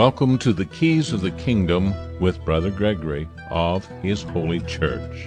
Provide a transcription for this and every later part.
Welcome to the Keys of the Kingdom with Brother Gregory of His Holy Church.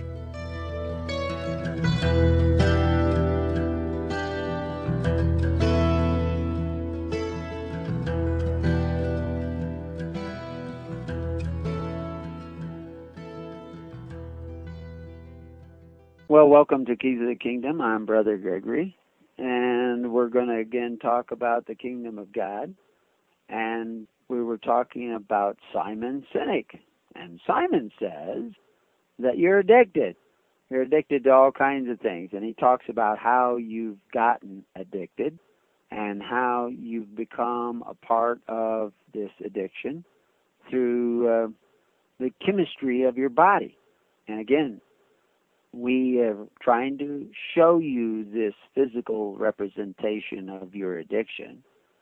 Well, welcome to Keys of the Kingdom. I'm Brother Gregory, and we're going to again talk about the Kingdom of God. And we were talking about Simon Sinek. And Simon says that you're addicted. You're addicted to all kinds of things. And he talks about how you've gotten addicted and how you've become a part of this addiction through the chemistry of your body. And again, we are trying to show you this physical representation of your addiction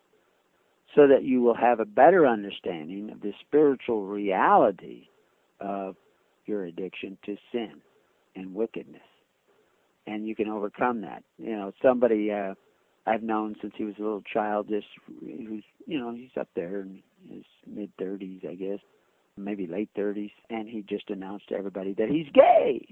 so that you will have a better understanding of the spiritual reality of your addiction to sin and wickedness. And you can overcome that. You know, somebody I've known since he was a little child, just who's, he's up there in his mid-30s, I guess, maybe late 30s, and he just announced to everybody that he's gay.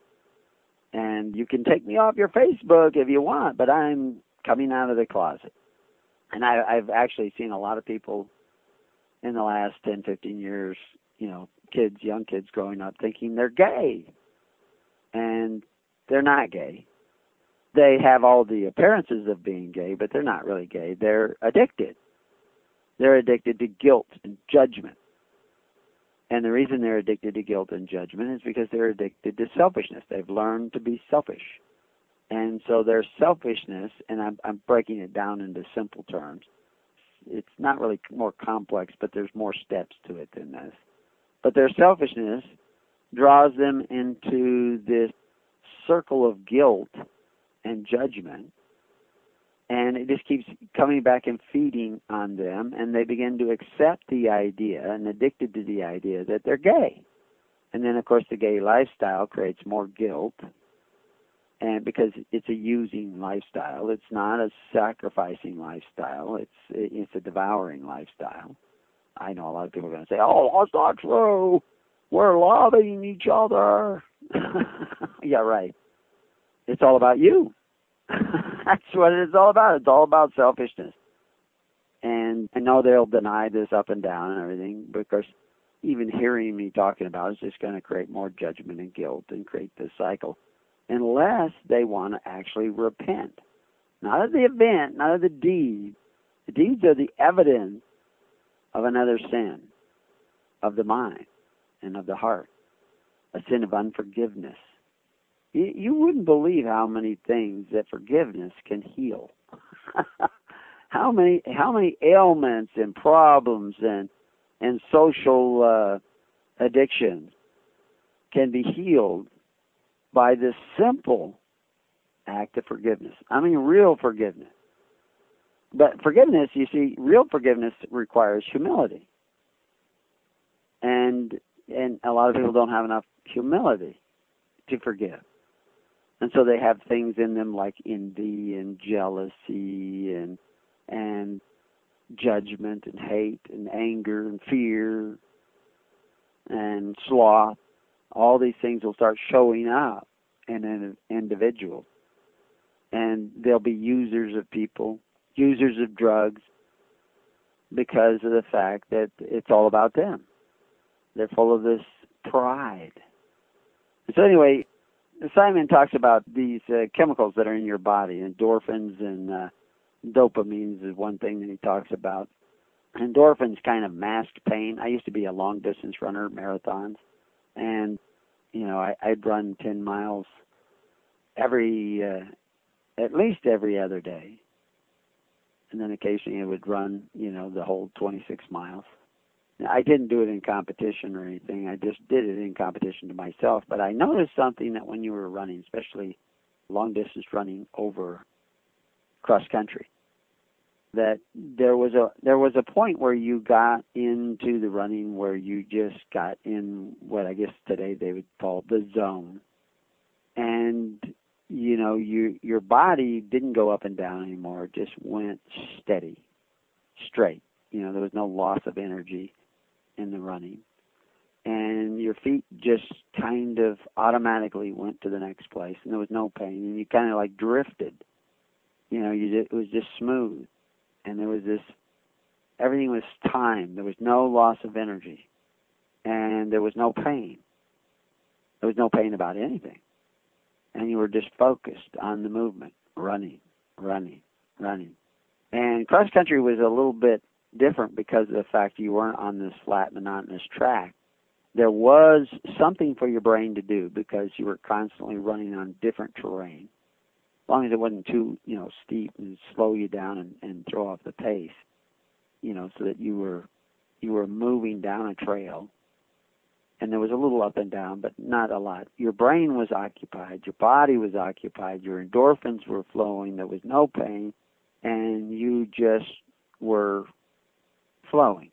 And you can take me off your Facebook if you want, but I'm coming out of the closet. And I've actually seen a lot of people in the last 10, 15 years, kids, young kids growing up thinking they're gay. And they're not gay. They have all the appearances of being gay, but they're not really gay. They're addicted. They're addicted to guilt and judgment. And the reason they're addicted to guilt and judgment is because they're addicted to selfishness. They've learned to be selfish. And so their selfishness, and I'm breaking it down into simple terms. It's not really more complex, but there's more steps to it than this. But their selfishness draws them into this circle of guilt and judgment. And it just keeps coming back and feeding on them, and they begin to accept the idea and addicted to the idea that they're gay. And then, of course, the gay lifestyle creates more guilt, and because it's a using lifestyle. It's not a sacrificing lifestyle. It's a devouring lifestyle. I know a lot of people are going to say, "Oh, that's not true. We're loving each other." Yeah, right. It's all about you. That's what it's all about. It's all about selfishness. And I know they'll deny this up and down and everything, because even hearing me talking about it is just going to create more judgment and guilt and create this cycle, unless they want to actually repent. Not of the event, not of the deed. The deeds are the evidence of another sin, of the mind and of the heart, a sin of unforgiveness. You wouldn't believe how many things that forgiveness can heal. How many ailments and problems and social addictions can be healed by this simple act of forgiveness. I mean, real forgiveness. But forgiveness, you see, real forgiveness requires humility. And a lot of people don't have enough humility to forgive. And so they have things in them like envy and jealousy and judgment and hate and anger and fear and sloth. All these things will start showing up in an individual. And they'll be users of people, users of drugs, because of the fact that it's all about them. They're full of this pride. So anyway, Simon talks about these chemicals that are in your body, endorphins and dopamines is one thing that he talks about. Endorphins kind of mask pain. I used to be a long-distance runner, marathons, and, I'd run 10 miles at least every other day. And then occasionally I would run, the whole 26 miles. Now, I didn't do it in competition or anything. I just did it in competition to myself. But I noticed something that when you were running, especially long-distance running over cross-country, that there was a point where you got into the running where you just got in what I guess today they would call the zone. And, your body didn't go up and down anymore. It just went steady, straight. There was no loss of energy in the running. And your feet just kind of automatically went to the next place, and there was no pain, and you kind of like drifted. It was just smooth, and there was everything was time. There was no loss of energy, and there was no pain. There was no pain about anything, and you were just focused on the movement, running. And cross country was a little bit different because of the fact you weren't on this flat, monotonous track. There was something for your brain to do because you were constantly running on different terrain. As long as it wasn't too, steep and slow you down and throw off the pace, so that you were moving down a trail. And there was a little up and down, but not a lot. Your brain was occupied, your body was occupied, your endorphins were flowing, there was no pain, and you just were flowing.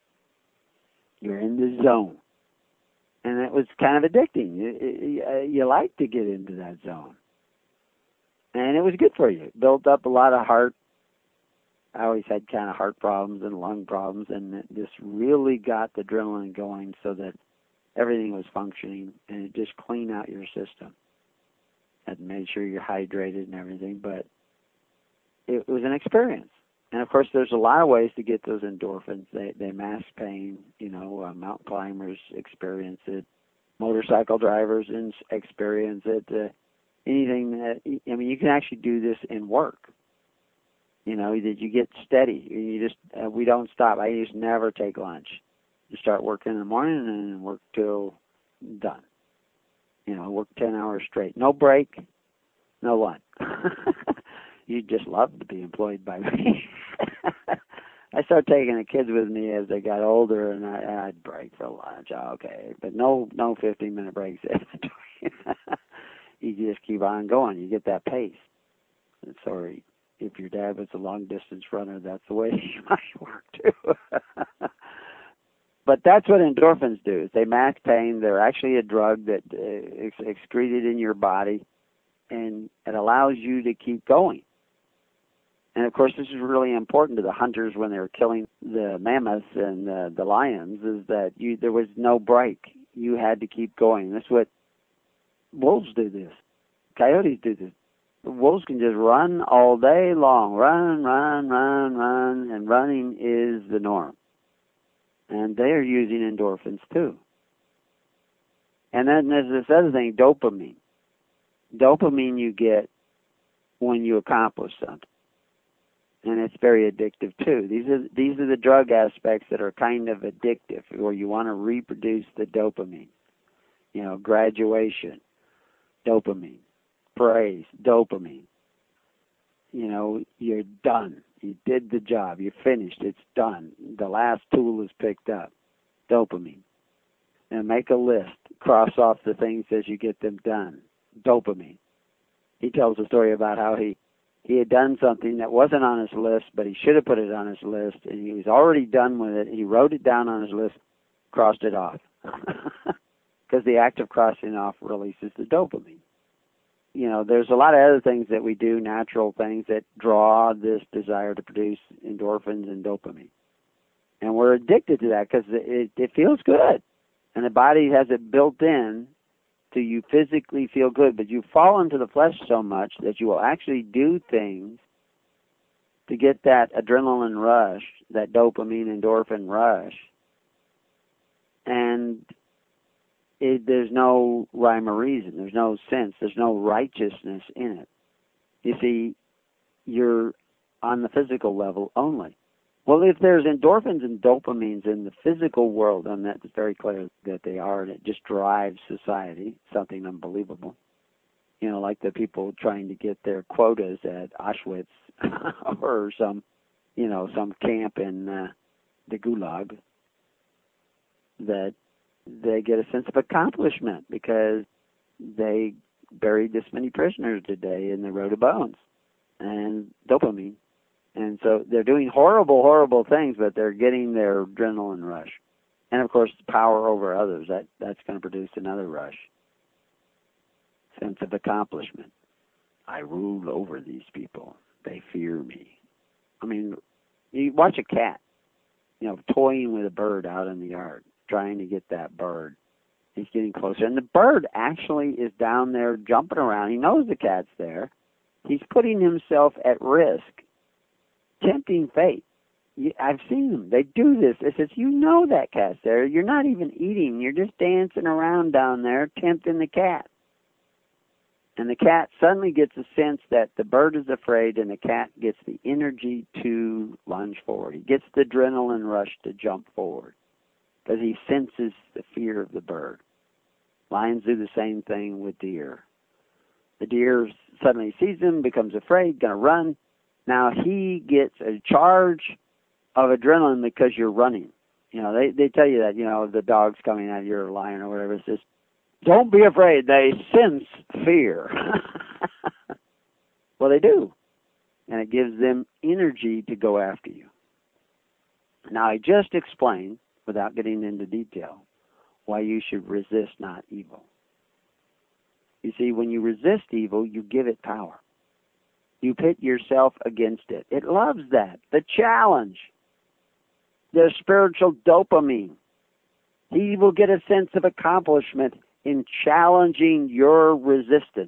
You're in the zone. And it was kind of addicting. You like to get into that zone. And it was good for you. It built up a lot of heart. I always had kind of heart problems and lung problems, and it just really got the adrenaline going so that everything was functioning, and it just cleaned out your system. And made sure you're hydrated and everything, but it was an experience. And, of course, there's a lot of ways to get those endorphins. They mask pain. Mountain climbers experience it. Motorcycle drivers experience it. Anything that, you can actually do this in work. That you get steady. We don't stop. I just never take lunch. You start working in the morning and work till done. Work 10 hours straight. No break, no lunch. You'd just love to be employed by me. I started taking the kids with me as they got older, and I'd break for lunch. Okay, but no 15-minute breaks in between. You just keep on going. You get that pace. And sorry, if your dad was a long-distance runner, that's the way you might work too. But that's what endorphins do. Is they mask pain. They're actually a drug that excreted in your body, and it allows you to keep going. And, of course, this is really important to the hunters when they were killing the mammoths and the lions, is that there was no break. You had to keep going. That's what wolves do this. Coyotes do this. The wolves can just run all day long. Run, and running is the norm. And they are using endorphins, too. And then there's this other thing, dopamine. Dopamine you get when you accomplish something. And it's very addictive, too. These are the drug aspects that are kind of addictive, where you want to reproduce the dopamine. Graduation, dopamine. Praise, dopamine. You're done. You did the job. You're finished. It's done. The last tool is picked up. Dopamine. And make a list. Cross off the things as you get them done. Dopamine. He tells a story about how he had done something that wasn't on his list, but he should have put it on his list, and he was already done with it. He wrote it down on his list, crossed it off. Because the act of crossing off releases the dopamine. There's a lot of other things that we do, natural things, that draw this desire to produce endorphins and dopamine. And we're addicted to that because it feels good. And the body has it built in to you physically feel good. But you fall into the flesh so much that you will actually do things to get that adrenaline rush, that dopamine endorphin rush. And there's no rhyme or reason. There's no sense. There's no righteousness in it. You see, you're on the physical level only. Well, if there's endorphins and dopamines in the physical world, and that's very clear that they are, and it just drives society, something unbelievable. Like the people trying to get their quotas at Auschwitz or some camp in the Gulag, that they get a sense of accomplishment because they buried this many prisoners today in the Road of Bones and dopamine. And so they're doing horrible, horrible things, but they're getting their adrenaline rush. And, of course, power over others, that's going to produce another rush. Sense of accomplishment. I rule over these people. They fear me. You watch a cat. toying with a bird out in the yard, trying to get that bird. He's getting closer. And the bird actually is down there jumping around. He knows the cat's there. He's putting himself at risk, tempting fate. I've seen them. They do this. It says, that cat's there. You're not even eating. You're just dancing around down there, tempting the cat. And the cat suddenly gets a sense that the bird is afraid, and the cat gets the energy to lunge forward. He gets the adrenaline rush to jump forward because he senses the fear of the bird. Lions do the same thing with deer. The deer suddenly sees him, becomes afraid, going to run. Now he gets a charge of adrenaline because you're running. They tell you that, the dog's coming at you or a lion or whatever. It's just, don't be afraid. They sense fear. Well, they do. And it gives them energy to go after you. Now, I just explained, without getting into detail, why you should resist not evil. You see, when you resist evil, you give it power. You pit yourself against it. It loves that. The challenge. The spiritual dopamine. He will get a sense of accomplishment in challenging your resistance.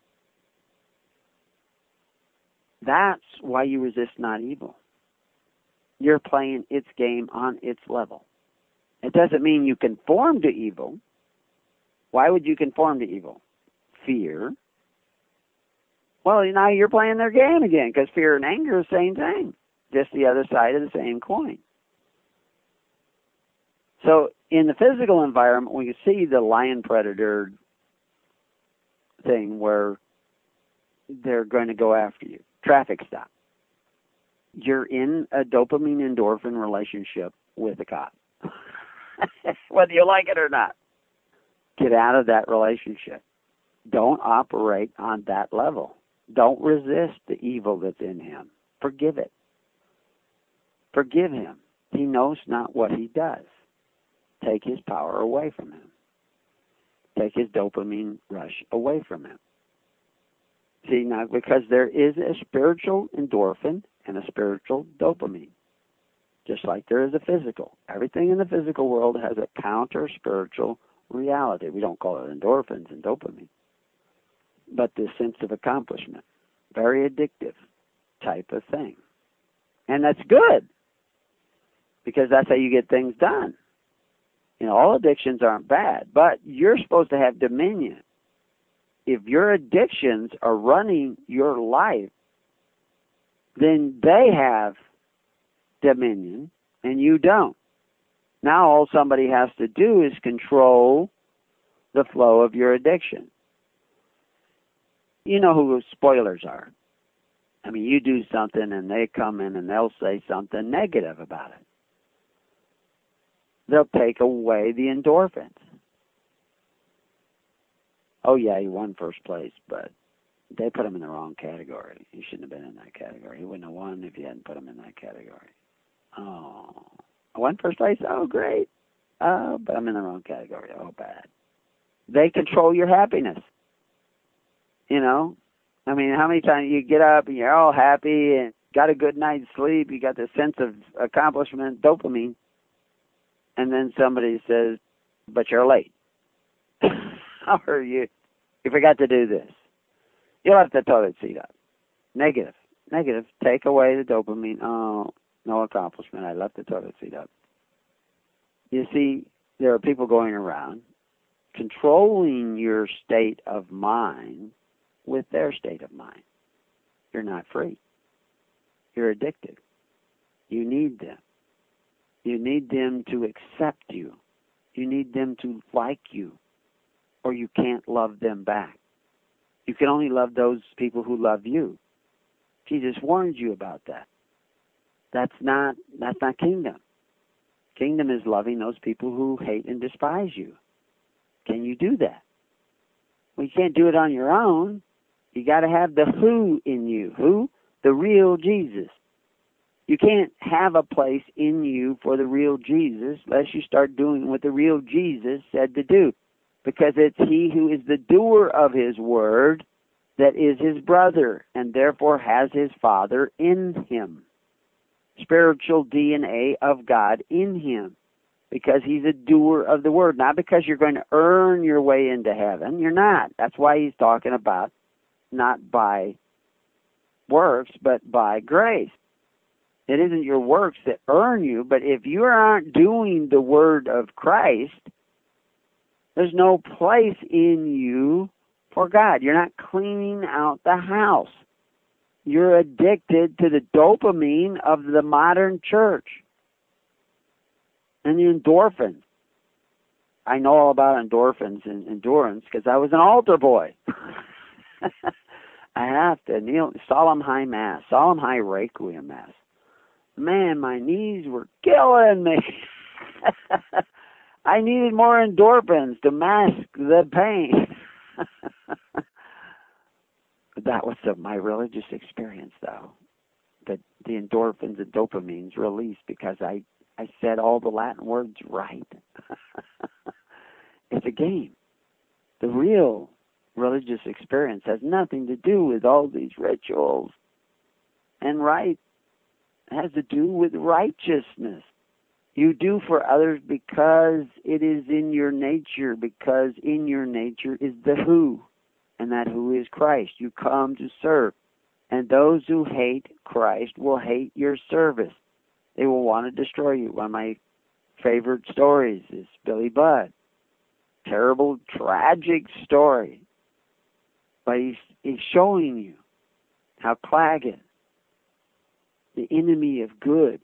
That's why you resist not evil. You're playing its game on its level. It doesn't mean you conform to evil. Why would you conform to evil? Fear. Well, now you're playing their game again, because fear and anger are the same thing. Just the other side of the same coin. So in the physical environment, we see the lion predator thing where they're going to go after you. Traffic stop. You're in a dopamine endorphin relationship with a cop, whether you like it or not. Get out of that relationship. Don't operate on that level. Don't resist the evil that's in him. Forgive it. Forgive him. He knows not what he does. Take his power away from him. Take his dopamine rush away from him. See, now, because there is a spiritual endorphin and a spiritual dopamine, just like there is a physical. Everything in the physical world has a counter-spiritual reality. We don't call it endorphins and dopamine. But this sense of accomplishment, very addictive type of thing. And that's good, because that's how you get things done. All addictions aren't bad, but you're supposed to have dominion. If your addictions are running your life, then they have dominion and you don't. Now all somebody has to do is control the flow of your addiction. You know who spoilers are. I mean, you do something and they come in and they'll say something negative about it. They'll take away the endorphins. Oh, yeah, he won first place, but they put him in the wrong category. He shouldn't have been in that category. He wouldn't have won if you hadn't put him in that category. Oh, I won first place? Oh, great. Oh, but I'm in the wrong category. Oh, bad. They control your happiness. I mean, how many times you get up and you're all happy and got a good night's sleep, you got this sense of accomplishment, dopamine, and then somebody says, but you're late. Or you forgot to do this. You left the toilet seat up. Negative. Take away the dopamine. Oh, no accomplishment. I left the toilet seat up. You see, there are people going around controlling your state of mind with their state of mind. You're not free. You're addicted. You need them. You need them to accept you. You need them to like you, or you can't love them back. You can only love those people who love you. Jesus warns you about that. That's not kingdom. Kingdom is loving those people who hate and despise you. Can you do that? Well, you can't do it on your own. You got to have the who in you. Who? The real Jesus. You can't have a place in you for the real Jesus unless you start doing what the real Jesus said to do. Because it's he who is the doer of his word that is his brother and therefore has his Father in him. spiritual DNA of God in him, because he's a doer of the word, not because you're going to earn your way into heaven. You're not. That's why he's talking about not by works, but by grace. It isn't your works that earn you, but if you aren't doing the word of Christ, there's no place in you for God. You're not cleaning out the house. You're addicted to the dopamine of the modern church and the endorphins. I know all about endorphins and endurance because I was an altar boy. I have to kneel, solemn high mass, solemn high requiem mass. Man, my knees were killing me. I needed more endorphins to mask the pain. That was my religious experience, though. The endorphins and dopamines released because I said all the Latin words right. It's a game. The real religious experience has nothing to do with all these rituals and rites. It has to do with righteousness. You do for others because it is in your nature, because in your nature is the who, and that who is Christ. You come to serve. And those who hate Christ will hate your service. They will want to destroy you. One of my favorite stories is Billy Budd. Terrible, tragic story. But he's showing you how Claggett, the enemy of good,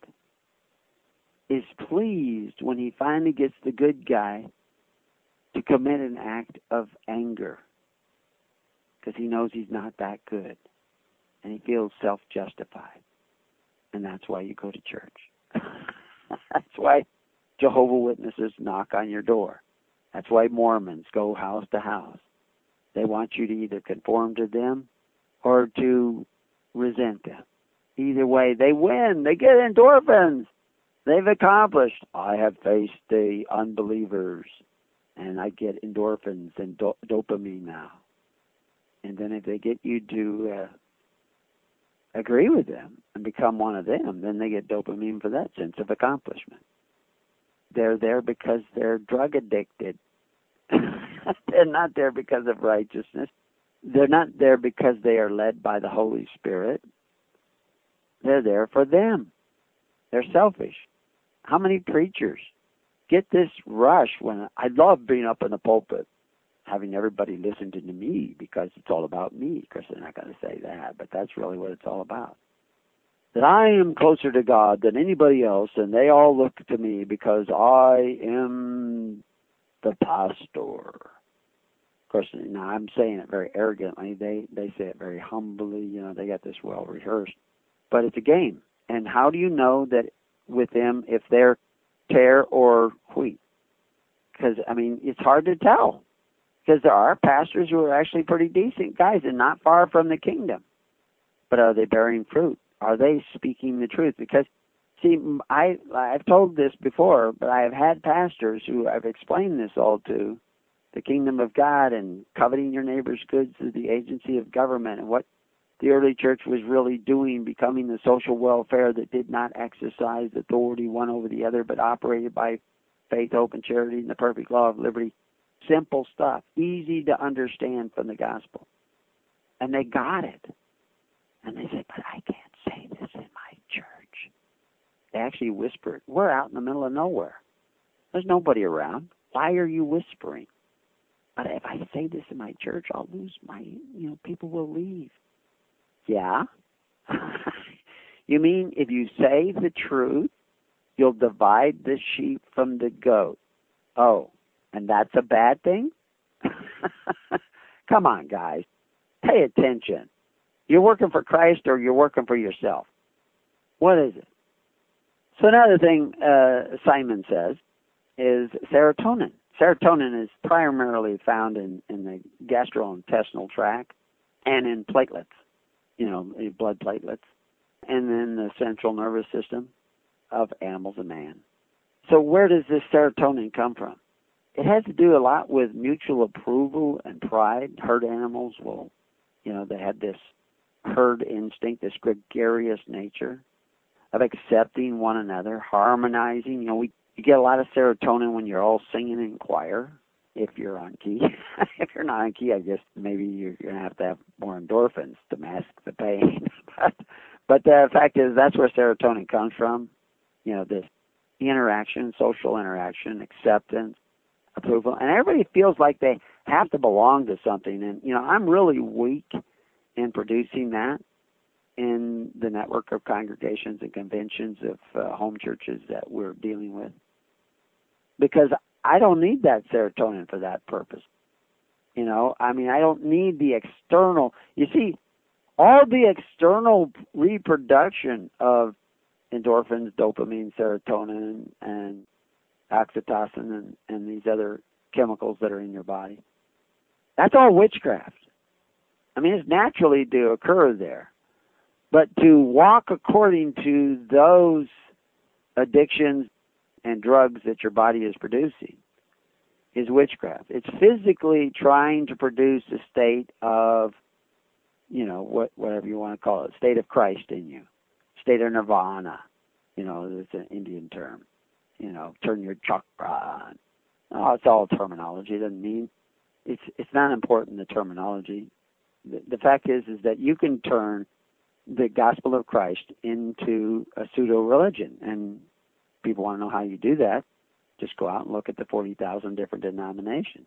is pleased when he finally gets the good guy to commit an act of anger, because he knows he's not that good, and he feels self-justified. And that's why you go to church. That's why Jehovah's Witnesses knock on your door. That's why Mormons go house to house. They want you to either conform to them or to resent them. Either way, they win. They get endorphins. They've accomplished. I have faced the unbelievers, and I get endorphins and dopamine now. And then if they get you to agree with them and become one of them, then they get dopamine for that sense of accomplishment. They're there because they're drug addicted. They're not there because of righteousness. They're not there because they are led by the Holy Spirit. They're there for them. They're selfish. How many preachers get this rush when I love being up in the pulpit, having everybody listen to me because it's all about me? Of course, they're not going to say that, but that's really what it's all about. That I am closer to God than anybody else, and they all look to me because I am the pastor. Of course, now I'm saying it very arrogantly. They say it very humbly. They got this well rehearsed. But it's a game. And how do you know that with them if they're tare or wheat? Because, it's hard to tell. Because there are pastors who are actually pretty decent guys and not far from the kingdom. But are they bearing fruit? Are they speaking the truth? Because, see, I've told this before, but I have had pastors who I've explained this all to, the kingdom of God and coveting your neighbor's goods through the agency of government, and what the early church was really doing, becoming the social welfare that did not exercise authority one over the other, but operated by faith, hope, and charity and the perfect law of liberty. Simple stuff, easy to understand from the gospel. And they got it. And they said, but I can't say this in my church. They actually whispered. We're out in the middle of nowhere. There's nobody around. Why are you whispering? But if I say this in my church, I'll lose my, people will leave. Yeah? You mean if you say the truth, you'll divide the sheep from the goat? Oh, and that's a bad thing? Come on, guys. Pay attention. You're working for Christ or you're working for yourself? What is it? So another thing Simon says is serotonin. Serotonin is primarily found in the gastrointestinal tract and in platelets, blood platelets, and then the central nervous system of animals and man. So where does this serotonin come from? It has to do a lot with mutual approval and pride. Herd animals will, they have this herd instinct, this gregarious nature. of accepting one another, harmonizing. You know, you get a lot of serotonin when you're all singing in choir, if you're on key. If you're not on key, I guess maybe you're going to have more endorphins to mask the pain. But the fact is, that's where serotonin comes from. You know, this interaction, social interaction, acceptance, approval. And everybody feels like they have to belong to something. And, you know, I'm really weak in producing that in the network of congregations and conventions of home churches that we're dealing with, because I don't need that serotonin for that purpose. You know, I mean, I don't need the external. You see, all the external reproduction of endorphins, dopamine, serotonin, and oxytocin, and these other chemicals that are in your body, that's all witchcraft. I mean, it's naturally to occur there. But to walk according to those addictions and drugs that your body is producing is witchcraft. It's physically trying to produce a state of, you know, whatever you want to call it, state of Christ in you, state of nirvana. You know, it's an Indian term. You know, turn your chakra on. Oh, it's all terminology. It doesn't mean it's not important, the terminology. The fact is that you can turn the gospel of Christ into a pseudo-religion, and people want to know how you do that. Just go out and look at the 40,000 different denominations.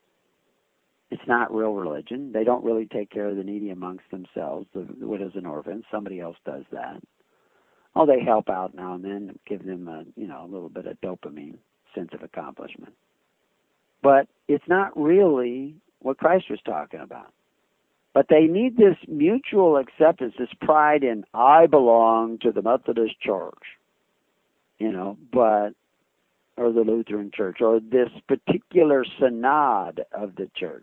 It's not real religion. They don't really take care of the needy amongst themselves, the widows and orphans. Somebody else does that. Oh, they help out now and then, give them a little bit of dopamine, sense of accomplishment. But it's not really what Christ was talking about. But they need this mutual acceptance, this pride in, I belong to the Methodist Church, you know, or the Lutheran Church, or this particular synod of the church.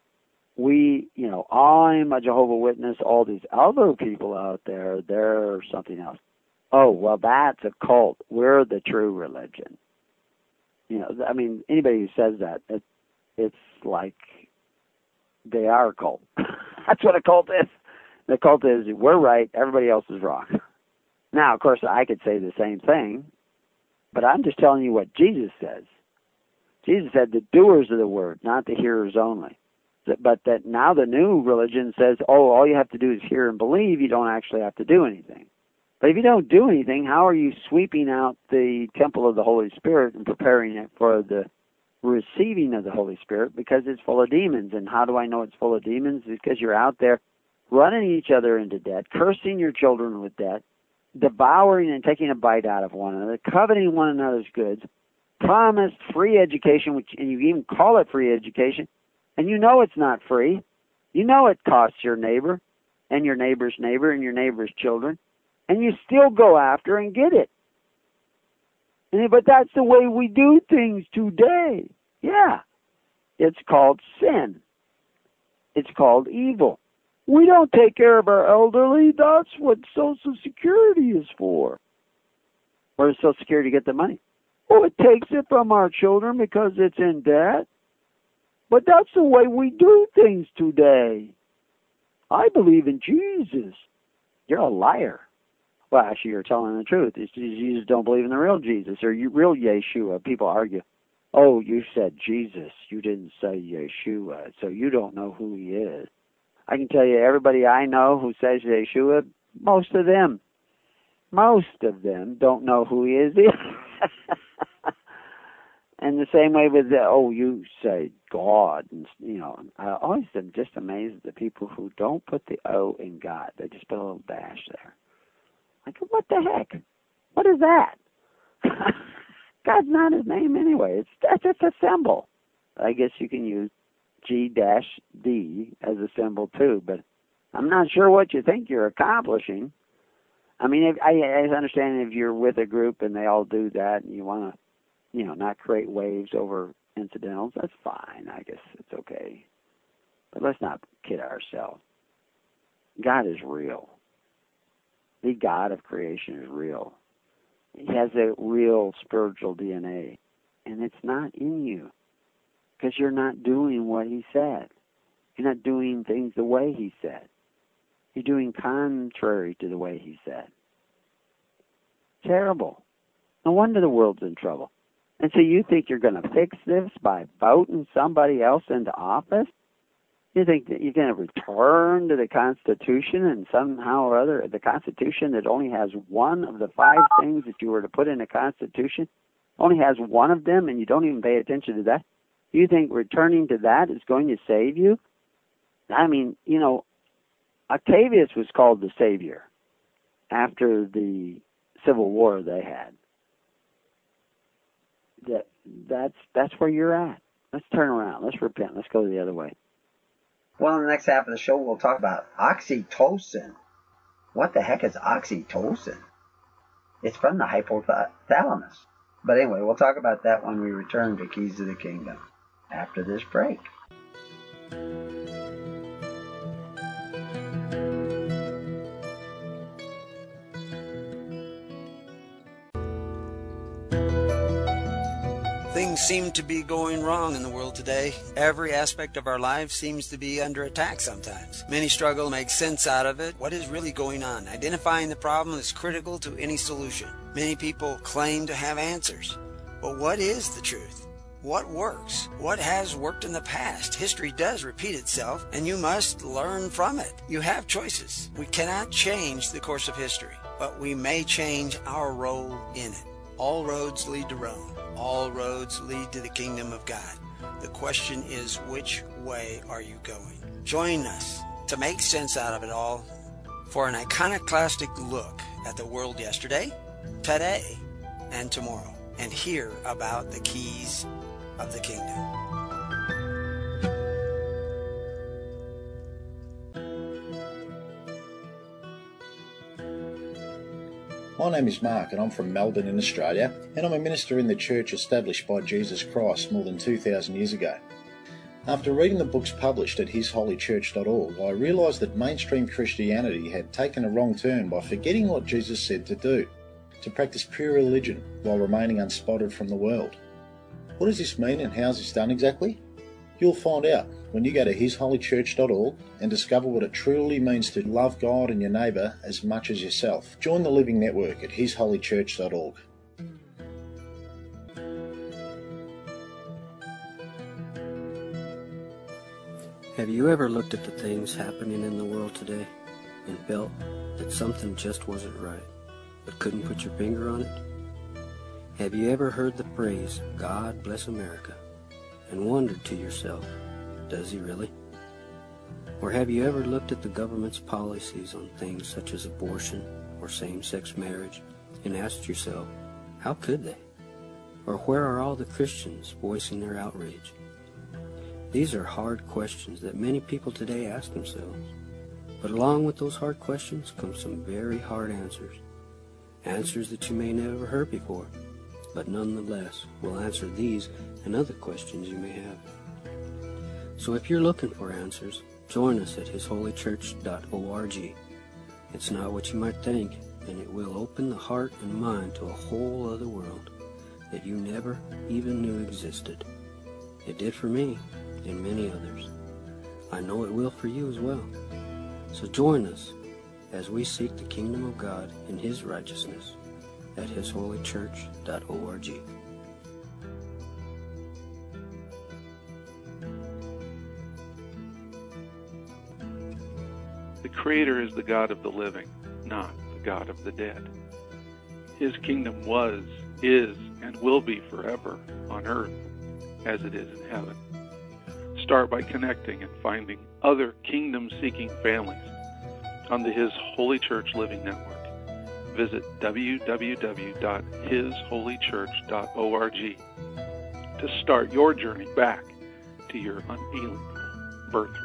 I'm a Jehovah's Witness, all these other people out there, they're something else. Oh, well, that's a cult. We're the true religion. You know, I mean, anybody who says that, it's like they are a cult. That's what a cult is. The cult is, we're right, everybody else is wrong. Now, of course, I could say the same thing, but I'm just telling you what Jesus says. Jesus said the doers of the word, not the hearers only. But that now the new religion says, all you have to do is hear and believe. You don't actually have to do anything. But if you don't do anything, how are you sweeping out the temple of the Holy Spirit and preparing it for the receiving of the Holy Spirit? Because it's full of demons. And how do I know it's full of demons? It's because you're out there running each other into debt, cursing your children with debt, devouring and taking a bite out of one another, coveting one another's goods, promised free education, and you even call it free education, and you know it's not free. You know it costs your neighbor and your neighbor's neighbor and your neighbor's children, and you still go after and get it. But that's the way we do things today. Yeah. It's called sin. It's called evil. We don't take care of our elderly. That's what Social Security is for. Where does Social Security get the money? Oh, it takes it from our children because it's in debt. But that's the way we do things today. I believe in Jesus. You're a liar. Well, actually, you're telling the truth. It's you just don't believe in the real Jesus or real Yeshua. People argue, oh, you said Jesus. You didn't say Yeshua, so you don't know who he is. I can tell you, everybody I know who says Yeshua, most of them don't know who he is either. And the same way with you say God. And, I always am just amazed at the people who don't put the O in God. They just put a little dash there. I go, what the heck? What is that? God's not his name anyway. That's just a symbol. I guess you can use G-D as a symbol too, but I'm not sure what you think you're accomplishing. I mean, I understand if you're with a group and they all do that and you want to, not create waves over incidentals, that's fine. I guess it's okay. But let's not kid ourselves. God is real. The God of creation is real. He has a real spiritual DNA, and it's not in you because you're not doing what he said. You're not doing things the way he said. You're doing contrary to the way he said. Terrible. No wonder the world's in trouble. And so you think you're going to fix this by voting somebody else into office? You think that you're going to return to the Constitution and somehow or other, the Constitution that only has one of the 5 things that you were to put in a Constitution, only has one of them, and you don't even pay attention to that? You think returning to that is going to save you? I mean, you know, Octavius was called the Savior after the Civil War they had. That's where you're at. Let's turn around. Let's repent. Let's go the other way. Well, in the next half of the show, we'll talk about oxytocin. What the heck is oxytocin? It's from the hypothalamus. But anyway, we'll talk about that when we return to Keys of the Kingdom after this break. Things seem to be going wrong in the world today. Every aspect of our lives seems to be under attack sometimes. Many struggle to make sense out of it. What is really going on? Identifying the problem is critical to any solution. Many people claim to have answers. But what is the truth? What works? What has worked in the past? History does repeat itself, and you must learn from it. You have choices. We cannot change the course of history, but we may change our role in it. All roads lead to Rome. All roads lead to the kingdom of God. The question is, which way are you going? Join us to make sense out of it all for an iconoclastic look at the world yesterday, today, and tomorrow, and hear about the keys of the kingdom. My name is Mark and I'm from Melbourne in Australia, and I'm a minister in the church established by Jesus Christ more than 2,000 years ago. After reading the books published at hisholychurch.org, I realised that mainstream Christianity had taken a wrong turn by forgetting what Jesus said to do, to practice pure religion while remaining unspotted from the world. What does this mean and how is this done exactly? You'll find out when you go to hisholychurch.org and discover what it truly means to love God and your neighbour as much as yourself. Join the Living Network at hisholychurch.org. Have you ever looked at the things happening in the world today and felt that something just wasn't right, but couldn't put your finger on it? Have you ever heard the phrase, God bless America, and wondered to yourself, does he really? Or have you ever looked at the government's policies on things such as abortion or same-sex marriage and asked yourself, how could they? Or where are all the Christians voicing their outrage? These are hard questions that many people today ask themselves. But along with those hard questions come some very hard answers. Answers that you may never heard before, but nonetheless will answer these and other questions you may have. So if you're looking for answers, join us at hisholychurch.org. It's not what you might think, and it will open the heart and mind to a whole other world that you never even knew existed. It did for me and many others. I know it will for you as well. So join us as we seek the kingdom of God and his righteousness at hisholychurch.org. The Creator is the God of the living, not the God of the dead. His kingdom was, is, and will be forever on earth as it is in heaven. Start by connecting and finding other kingdom-seeking families on the His Holy Church Living Network. Visit www.hisholychurch.org to start your journey back to your unalienable birthright.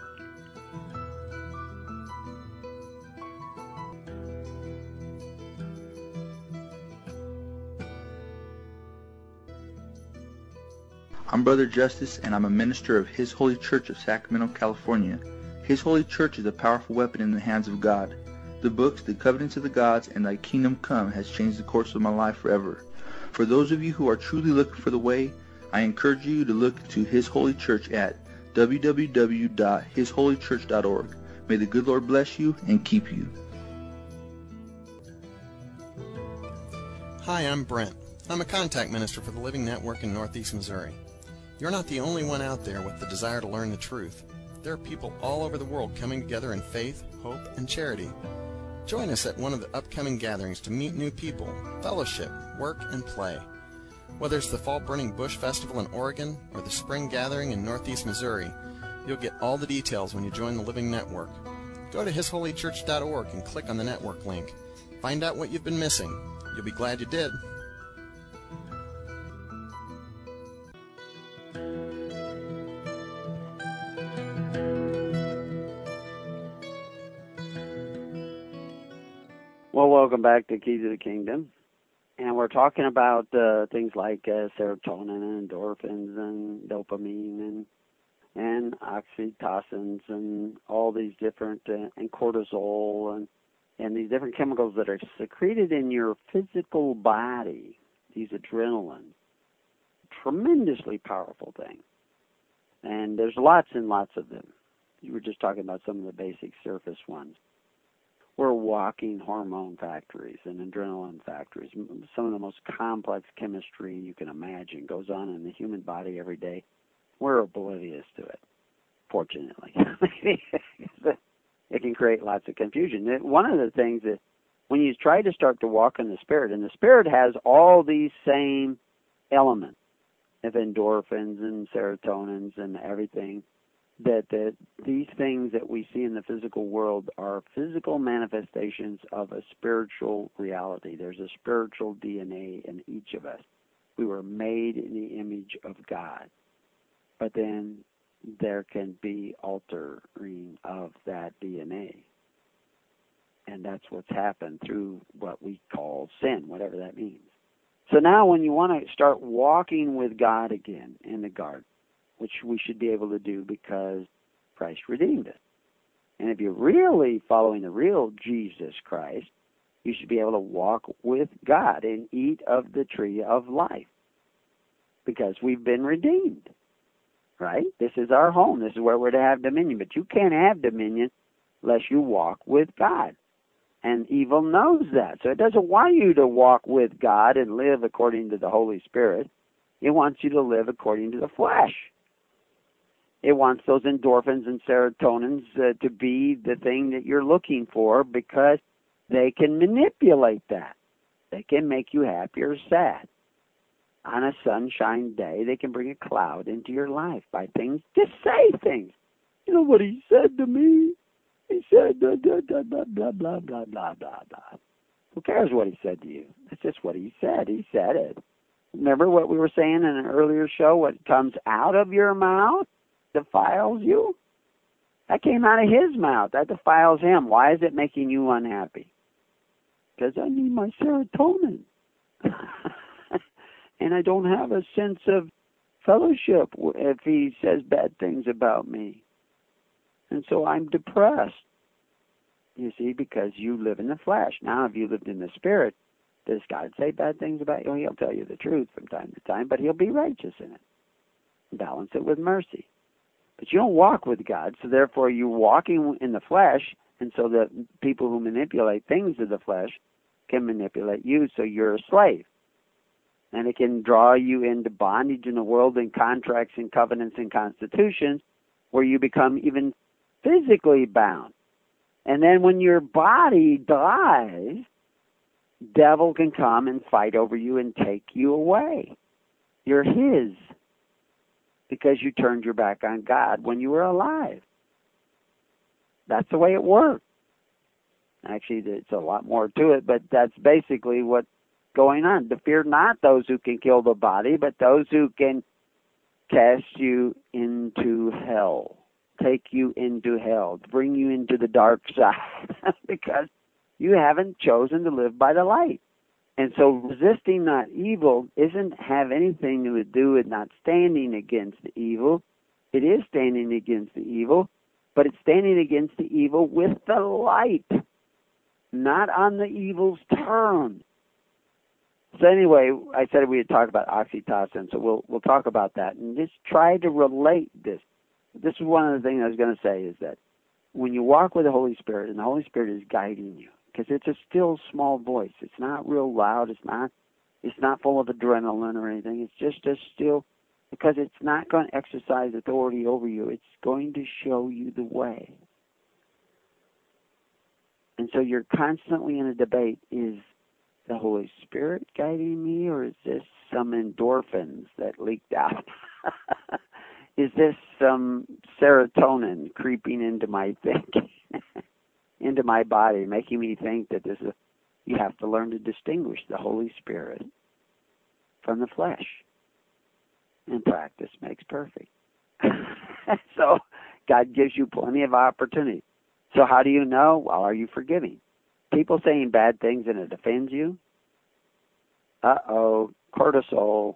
I'm Brother Justice, and I'm a minister of His Holy Church of Sacramento, California. His Holy Church is a powerful weapon in the hands of God. The books, The Covenants of the Gods, and Thy Kingdom Come has changed the course of my life forever. For those of you who are truly looking for the way, I encourage you to look to His Holy Church at www.hisholychurch.org. May the good Lord bless you and keep you. Hi, I'm Brent. I'm a contact minister for the Living Network in Northeast Missouri. You're not the only one out there with the desire to learn the truth. There are people all over the world coming together in faith, hope, and charity. Join us at one of the upcoming gatherings to meet new people, fellowship, work, and play. Whether it's the Fall Burning Bush Festival in Oregon or the Spring Gathering in Northeast Missouri, you'll get all the details when you join the Living Network. Go to hisholychurch.org and click on the network link. Find out what you've been missing. You'll be glad you did. Well, welcome back to Keys of the Kingdom. And we're talking about things like serotonin and endorphins and dopamine and oxytocins and all these different, and cortisol and these different chemicals that are secreted in your physical body, these adrenaline. Tremendously powerful thing. And there's lots and lots of them. You were just talking about some of the basic surface ones. We're walking hormone factories and adrenaline factories. Some of the most complex chemistry you can imagine goes on in the human body every day. We're oblivious to it, fortunately. It can create lots of confusion. One of the things that when you try to start to walk in the Spirit, and the Spirit has all these same elements of endorphins and serotonins and everything, that these things that we see in the physical world are physical manifestations of a spiritual reality. There's a spiritual DNA in each of us. We were made in the image of God. But then there can be altering of that DNA. And that's what's happened through what we call sin, whatever that means. So now when you want to start walking with God again in the garden, which we should be able to do because Christ redeemed us. And if you're really following the real Jesus Christ, you should be able to walk with God and eat of the tree of life because we've been redeemed, right? This is our home. This is where we're to have dominion. But you can't have dominion unless you walk with God. And evil knows that. So it doesn't want you to walk with God and live according to the Holy Spirit. It wants you to live according to the flesh. It wants those endorphins and serotonins to be the thing that you're looking for because they can manipulate that. They can make you happy or sad. On a sunshine day, they can bring a cloud into your life by things. Just say things. You know what he said to me? He said, blah, blah, blah, blah, blah, blah, blah, blah, blah, blah. Who cares what he said to you? It's just what he said. He said it. Remember what we were saying in an earlier show? What comes out of your mouth defiles you? That came out of his mouth. That defiles him. Why is it making you unhappy? Because I need my serotonin. And I don't have a sense of fellowship if he says bad things about me. And so I'm depressed. You see, because you live in the flesh. Now, if you lived in the Spirit, does God say bad things about you? He'll tell you the truth from time to time, but he'll be righteous in it. Balance it with mercy. But you don't walk with God, so therefore you're walking in the flesh, and so the people who manipulate things of the flesh can manipulate you, so you're a slave. And it can draw you into bondage in the world and contracts and covenants and constitutions where you become even physically bound. And then when your body dies, devil can come and fight over you and take you away. You're his because you turned your back on God when you were alive. That's the way it works. Actually, there's a lot more to it, but that's basically what's going on. To fear not those who can kill the body, but those who can cast you into hell, take you into hell, bring you into the dark side, because you haven't chosen to live by the light. And so resisting not evil isn't have anything to do with not standing against the evil. It is standing against the evil, but it's standing against the evil with the light, not on the evil's terms. So anyway, I said we would talk about oxytocin, so we'll talk about that and just try to relate this. This is one of the things I was going to say is that when you walk with the Holy Spirit, and the Holy Spirit is guiding you, because it's a still small voice. It's not real loud. It's not It's not full of adrenaline or anything. It's just as still, because it's not going to exercise authority over you. It's going to show you the way. And so you're constantly in a debate. Is the Holy Spirit guiding me, or is this some endorphins that leaked out? Is this some serotonin creeping into my thinking, into my body, making me think that this is... You have to learn to distinguish the Holy Spirit from the flesh. And practice makes perfect. So God gives you plenty of opportunity. So how do you know? Well, are you forgiving? People saying bad things and it offends you? Uh-oh, cortisol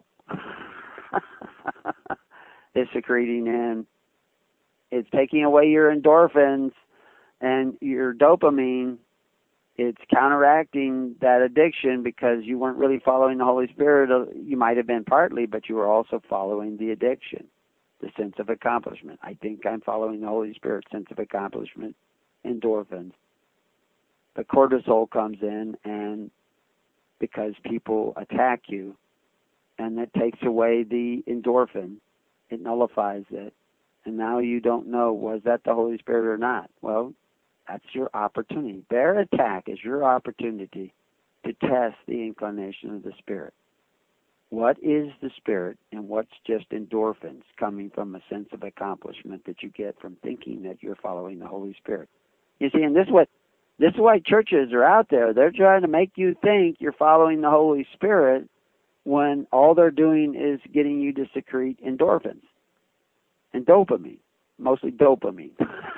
is secreting in. It's taking away your endorphins and your dopamine. It's counteracting that addiction because you weren't really following the Holy Spirit. You might have been partly, but you were also following the addiction, the sense of accomplishment. I think I'm following the Holy Spirit, sense of accomplishment, endorphins. The cortisol comes in, and because people attack you, and that takes away the endorphin, it nullifies it. And now you don't know, was that the Holy Spirit or not? Well, that's your opportunity. Their attack is your opportunity to test the inclination of the Spirit. What is the Spirit and what's just endorphins coming from a sense of accomplishment that you get from thinking that you're following the Holy Spirit? You see, and this is why churches are out there. They're trying to make you think you're following the Holy Spirit when all they're doing is getting you to secrete endorphins and dopamine, mostly dopamine.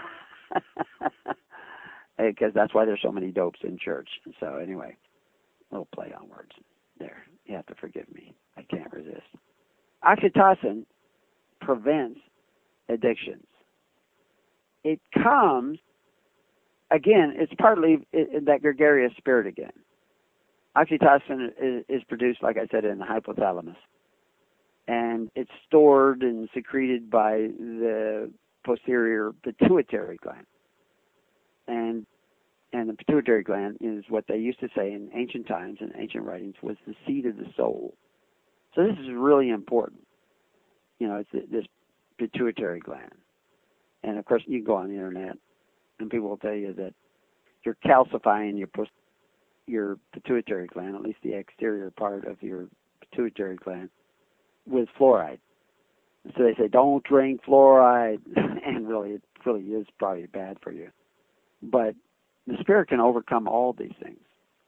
Because that's why there's so many dopes in church. So anyway, a little play on words there. You have to forgive me. I can't resist. Oxytocin prevents addictions. It comes, again, it's partly that gregarious spirit again. Oxytocin is produced, like I said, in the hypothalamus. And it's stored and secreted by the posterior pituitary gland. And the pituitary gland is what they used to say in ancient times, in ancient writings, was the seat of the soul. So this is really important. You know, it's this pituitary gland. And, of course, you go on the Internet, and people will tell you that you're calcifying your pituitary gland, at least the exterior part of your pituitary gland, with fluoride. So they say, don't drink fluoride. And really, it really is probably bad for you. But the Spirit can overcome all these things.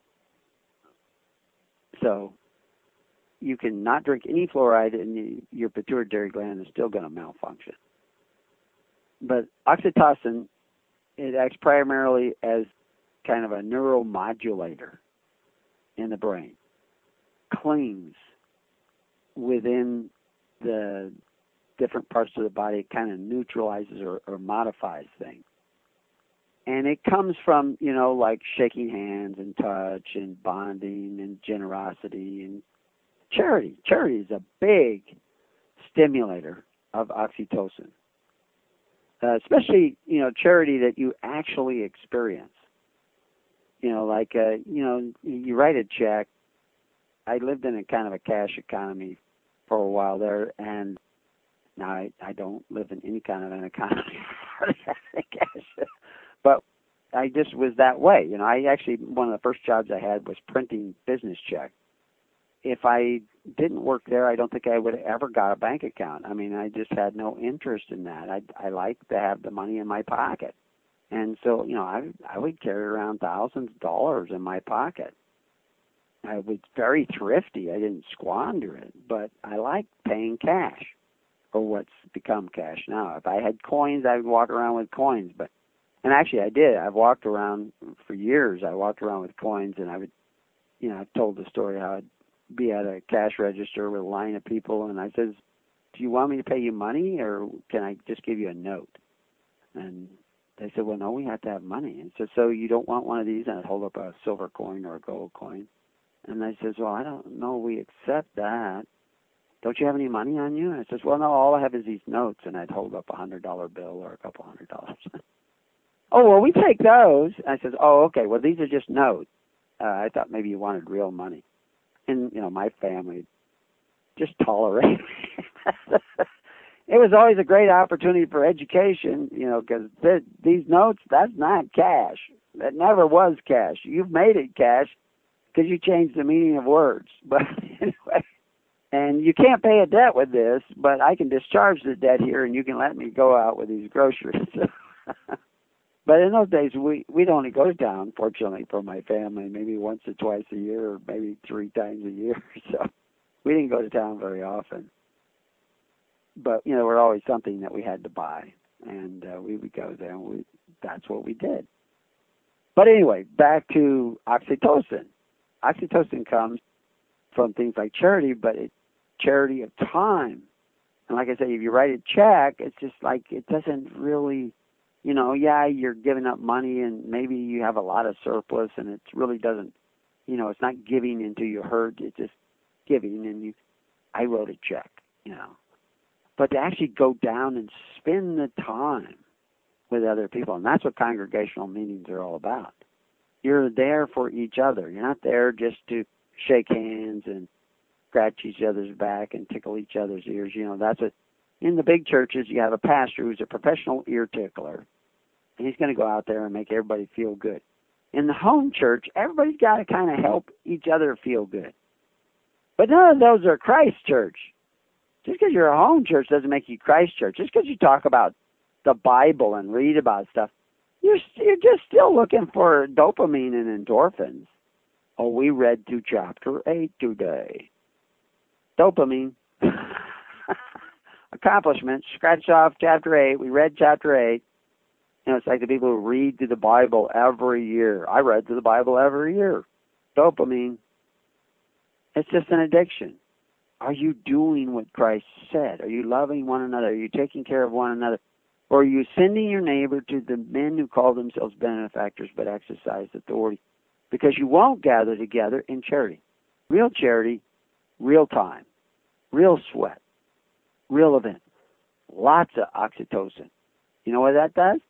So you can not drink any fluoride and your pituitary gland is still going to malfunction. But oxytocin, it acts primarily as kind of a neuromodulator in the brain. Clings within the different parts of the body. It kind of neutralizes or modifies things. And it comes from, you know, like shaking hands and touch and bonding and generosity and charity. Charity is a big stimulator of oxytocin. Especially, you know, charity that you actually experience. You know, like, you know, you write a check. I lived in a kind of a cash economy for a while there, and now I don't live in any kind of an economy. But I just was that way. You know, I actually, one of the first jobs I had was printing business checks. If I didn't work there, I don't think I would have ever got a bank account. I mean, I just had no interest in that. I liked to have the money in my pocket. And so, you know, I would carry around thousands of dollars in my pocket. I was very thrifty. I didn't squander it, but I liked paying cash, or what's become cash now. If I had coins, I would walk around with coins. And actually I did. I've walked around for years. I walked around with coins, and I would, you know, I've told the story how I'd be at a cash register with a line of people, and I says, do you want me to pay you money, or can I just give you a note? And they said, well, no, we have to have money. And so you don't want one of these? And I'd hold up a silver coin or a gold coin. And I says, well, I don't know, we accept that. Don't you have any money on you? And I says, well, no, all I have is these notes. And I'd hold up a $100 bill or a couple $100. Oh, well, we take those. I says, oh, okay, well, these are just notes. I thought maybe you wanted real money. and, my family just tolerated me. It was always a great opportunity for education, because these notes, that's not cash. That never was cash. You've made it cash because you changed the meaning of words. But anyway, and you can't pay a debt with this, but I can discharge the debt here, and you can let me go out with these groceries. But in those days, we'd only go to town, fortunately for my family, maybe once or twice a year, or maybe 3 times a year. So we didn't go to town very often. But, there was always something that we had to buy, and we would go there, and that's what we did. But anyway, back to oxytocin. Oxytocin comes from things like charity, but it's charity of time. And like I say, if you write a check, it's just like it doesn't really, you're giving up money, and maybe you have a lot of surplus, and it really doesn't, it's not giving into your hurt. It's just giving, and I wrote a check, But to actually go down and spend the time with other people, and that's what congregational meetings are all about. You're there for each other. You're not there just to shake hands and scratch each other's back and tickle each other's ears. That's what, in the big churches, you have a pastor who's a professional ear tickler, and he's going to go out there and make everybody feel good. In the home church, everybody's got to kind of help each other feel good. But none of those are Christ church. Just because you're a home church doesn't make you Christ church. Just because you talk about the Bible and read about stuff, you're just still looking for dopamine and endorphins. Oh, we read through chapter 8 today. Dopamine. Accomplishment. Scratch off chapter 8. We read chapter 8. It's like the people who read through the Bible every year. I read through the Bible every year. Dopamine. It's just an addiction. Are you doing what Christ said? Are you loving one another? Are you taking care of one another? Or are you sending your neighbor to the men who call themselves benefactors but exercise authority? Because you won't gather together in charity. Real charity, real time, real sweat, real event. Lots of oxytocin. You know what that does?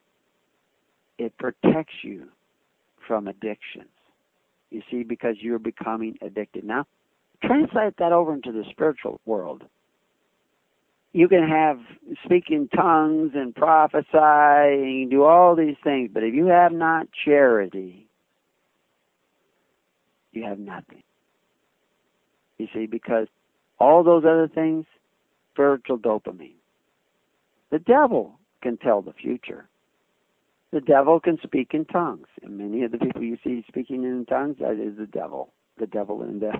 It protects you from addictions. You see, because you're becoming addicted. Now, translate that over into the spiritual world. You can have speak in tongues and prophesy and do all these things, but if you have not charity, you have nothing. You see, because all those other things, spiritual dopamine. The devil can tell the future. The devil can speak in tongues. And many of the people you see speaking in tongues, that is the devil. The devil in the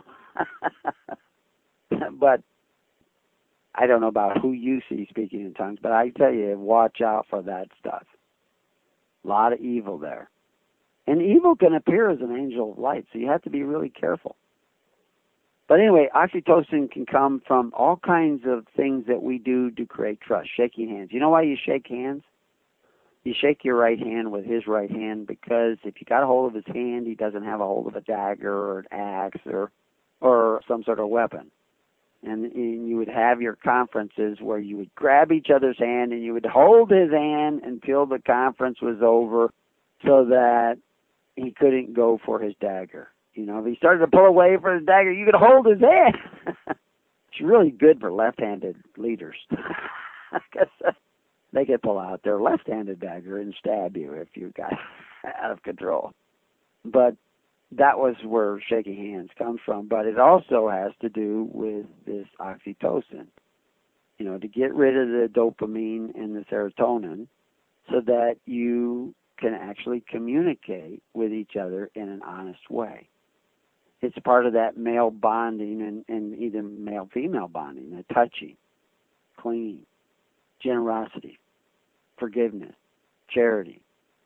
But I don't know about who you see speaking in tongues, but I tell you, watch out for that stuff. A lot of evil there. And evil can appear as an angel of light, so you have to be really careful. But anyway, oxytocin can come from all kinds of things that we do to create trust. Shaking hands. You know why you shake hands? You shake your right hand with his right hand because if you got a hold of his hand, he doesn't have a hold of a dagger or an axe or some sort of weapon. And you would have your conferences where you would grab each other's hand and you would hold his hand until the conference was over so that he couldn't go for his dagger. If he started to pull away for his dagger, you could hold his hand. It's really good for left-handed leaders. Because they could pull out their left-handed dagger and stab you if you got out of control. But that was where shaking hands comes from. But it also has to do with this oxytocin, to get rid of the dopamine and the serotonin so that you can actually communicate with each other in an honest way. It's part of that male bonding and even male-female bonding, the touching, clinging, generosity, forgiveness, charity,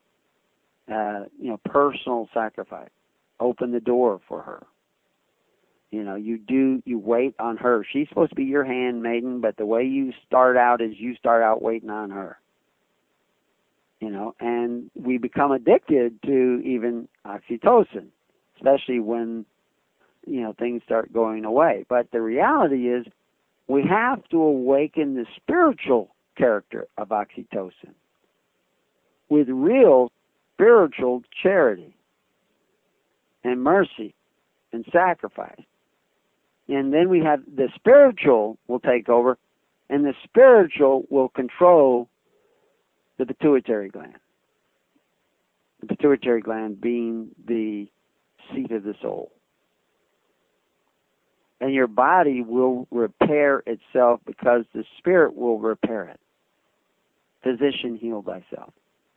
personal sacrifice. Open the door for her. You wait on her. She's supposed to be your handmaiden, but the way you start out is you start out waiting on her. And we become addicted to even oxytocin, especially when, things start going away. But the reality is we have to awaken the spiritual character of oxytocin with real spiritual charity and mercy and sacrifice And then we have the spiritual will take over, and the spiritual will control the pituitary gland. The pituitary gland being the seat of the soul. And your body will repair itself because the spirit will repair it. Physician, heal thyself.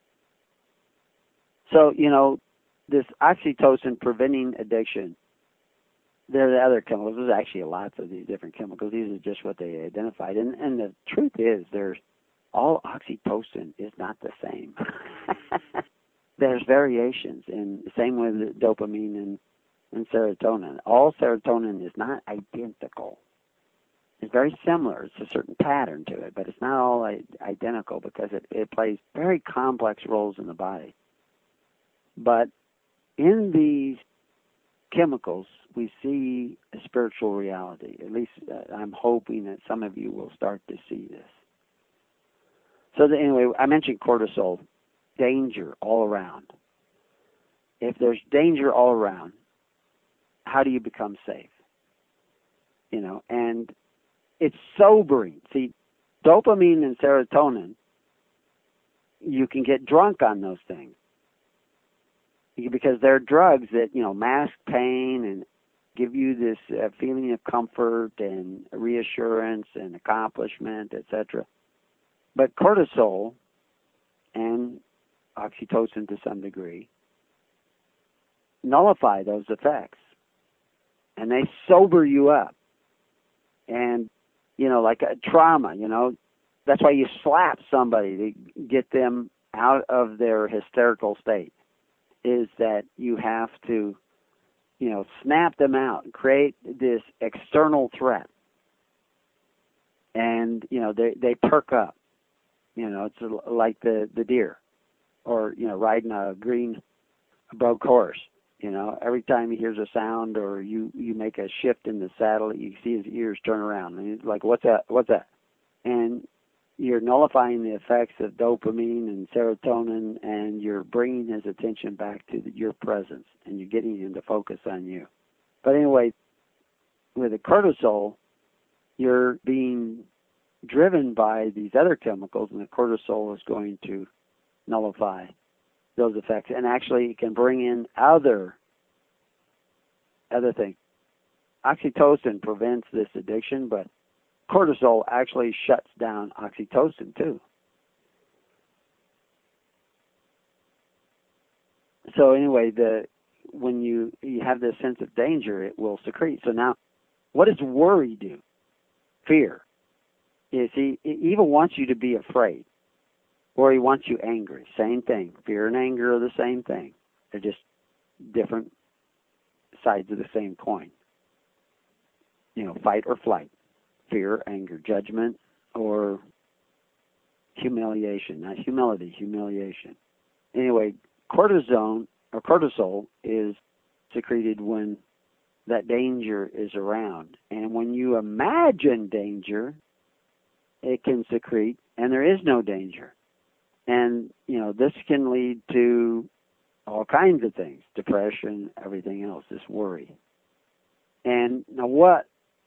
So, this oxytocin preventing addiction, there are the other chemicals. There's actually lots of these different chemicals. These are just what they identified. And the truth is, all oxytocin is not the same. There's variations, and same with dopamine and serotonin. All serotonin is not identical. It's very similar. It's a certain pattern to it, but it's not all identical because it plays very complex roles in the body. But in these chemicals, we see a spiritual reality. At least I'm hoping that some of you will start to see this. So anyway, I mentioned cortisol, danger all around. If there's danger all around, how do you become safe? And it's sobering. See, dopamine and serotonin, you can get drunk on those things because they're drugs that, mask pain and give you this feeling of comfort and reassurance and accomplishment, etc. But cortisol and oxytocin to some degree nullify those effects. And they sober you up. And, like a trauma, that's why you slap somebody to get them out of their hysterical state, is that you have to, snap them out and create this external threat. And, they perk up. It's like the deer or, riding a green broke horse. Every time he hears a sound or you make a shift in the saddle, you see his ears turn around. And he's like, what's that? What's that? And you're nullifying the effects of dopamine and serotonin, and you're bringing his attention back to your presence, and you're getting him to focus on you. But anyway, with the cortisol, you're being driven by these other chemicals, and the cortisol is going to nullify those effects, and actually it can bring in other things. Oxytocin prevents this addiction, but cortisol actually shuts down oxytocin too. So anyway, when you have this sense of danger, it will secrete. So now, what does worry do? Fear. You see, it even wants you to be afraid. Or he wants you angry. Same thing. Fear and anger are the same thing. They're just different sides of the same coin. Fight or flight. Fear, anger, judgment, or humiliation. Not humility, humiliation. Anyway, cortisol is secreted when that danger is around. And when you imagine danger, it can secrete, and there is no danger. And, this can lead to all kinds of things, depression, everything else, this worry. And now what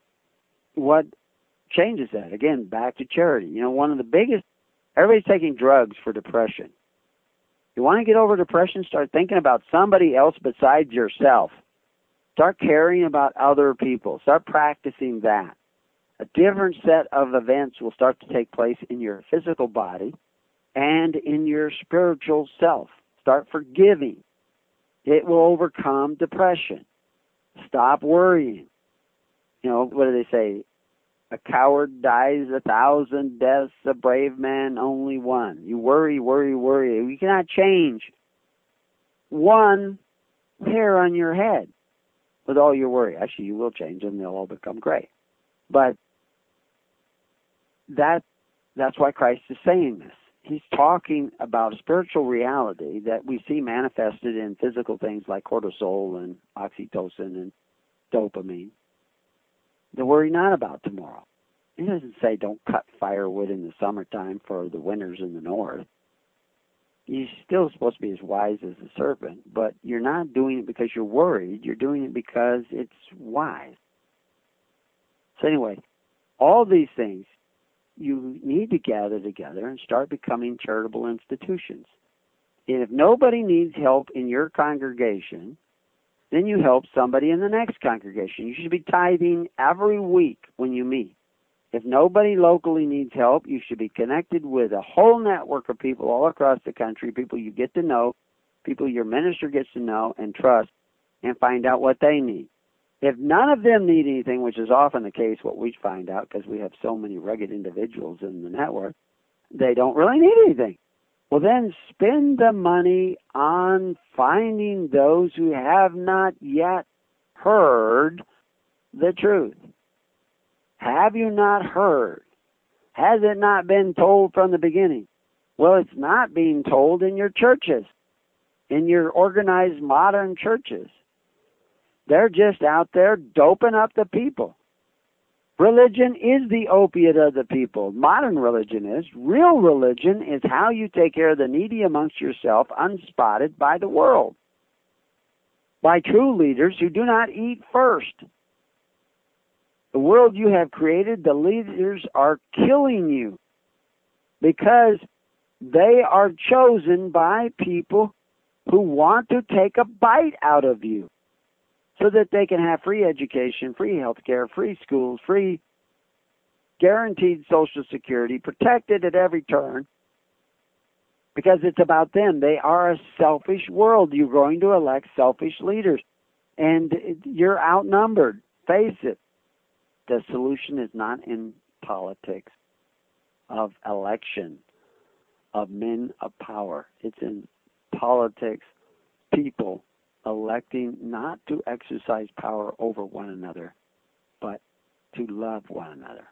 changes that? Again, back to charity. One of the biggest, everybody's taking drugs for depression. You want to get over depression, start thinking about somebody else besides yourself. Start caring about other people. Start practicing that. A different set of events will start to take place in your physical body and in your spiritual self. Start forgiving. It will overcome depression. Stop worrying. What do they say? A coward dies 1,000 deaths, a brave man only one. You worry. You cannot change one hair on your head with all your worry. Actually, you will change them. They'll all become gray. But that's why Christ is saying this. He's talking about a spiritual reality that we see manifested in physical things like cortisol and oxytocin and dopamine. To worry not about tomorrow. He doesn't say don't cut firewood in the summertime for the winters in the north. You're still supposed to be as wise as the serpent, but you're not doing it because you're worried. You're doing it because it's wise. So anyway, all these things, you need to gather together and start becoming charitable institutions. And if nobody needs help in your congregation, then you help somebody in the next congregation. You should be tithing every week when you meet. If nobody locally needs help, you should be connected with a whole network of people all across the country, people you get to know, people your minister gets to know and trust, and find out what they need. If none of them need anything, which is often the case, what we find out, because we have so many rugged individuals in the network, they don't really need anything. Well, then spend the money on finding those who have not yet heard the truth. Have you not heard? Has it not been told from the beginning? Well, it's not being told in your churches, in your organized modern churches. They're just out there doping up the people. Religion is the opiate of the people. Modern religion is. Real religion is how you take care of the needy amongst yourself, unspotted by the world. By true leaders who do not eat first. The world you have created, the leaders are killing you because they are chosen by people who want to take a bite out of you so that they can have free education, free health care, free schools, free guaranteed Social Security, protected at every turn, because it's about them. They are a selfish world. You're going to elect selfish leaders, and you're outnumbered. Face it. The solution is not in politics of election of men of power. It's in politics, people electing not to exercise power over one another, but to love one another.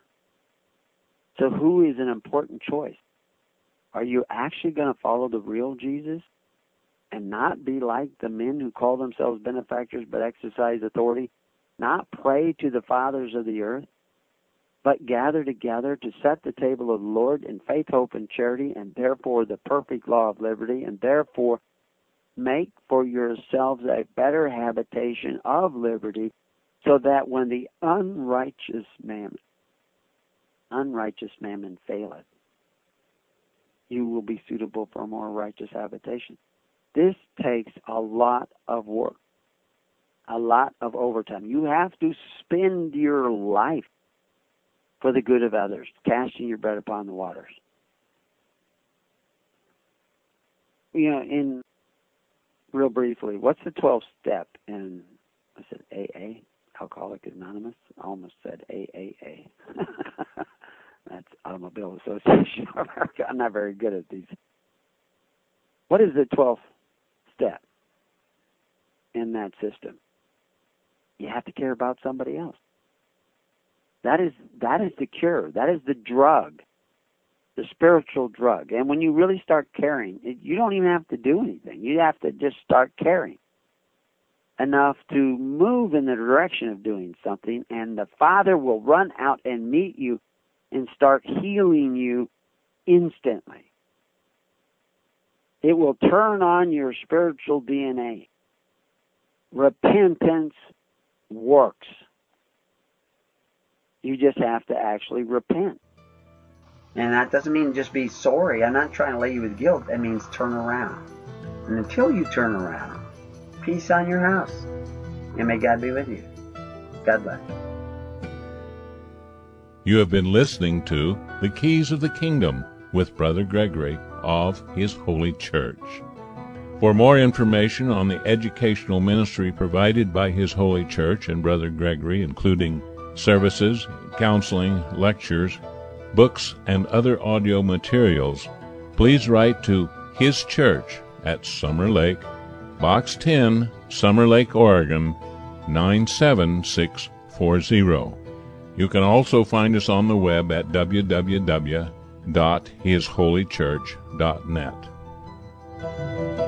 So who is an important choice? Are you actually going to follow the real Jesus and not be like the men who call themselves benefactors but exercise authority? Not pray to the fathers of the earth, but gather together to set the table of the Lord in faith, hope, and charity, and therefore the perfect law of liberty, and therefore make for yourselves a better habitation of liberty, so that when the unrighteous mammon faileth, you will be suitable for a more righteous habitation. This takes a lot of work, a lot of overtime. You have to spend your life for the good of others, casting your bread upon the waters. You know, in real briefly, what's the 12th step in, I said AA, Alcoholics Anonymous? I almost said AAA. That's Automobile Association of America. I'm not very good at these. What is the 12th step in that system? You have to care about somebody else. That is the cure. That is the drug, the spiritual drug. And when you really start caring, you don't even have to do anything. You have to just start caring enough to move in the direction of doing something, and the Father will run out and meet you and start healing you instantly. It will turn on your spiritual DNA. Repentance works. You just have to actually repent. And that doesn't mean just be sorry. I'm not trying to lay you with guilt. That means turn around. And until you turn around, peace on your house. And may God be with you. God bless. You have been listening to The Keys of the Kingdom with Brother Gregory of His Holy Church. For more information on the educational ministry provided by His Holy Church and Brother Gregory, including services, counseling, lectures, books, and other audio materials, please write to His Church at Summer Lake, Box 10, Summer Lake, Oregon, 97640. You can also find us on the web at www.hisholychurch.net.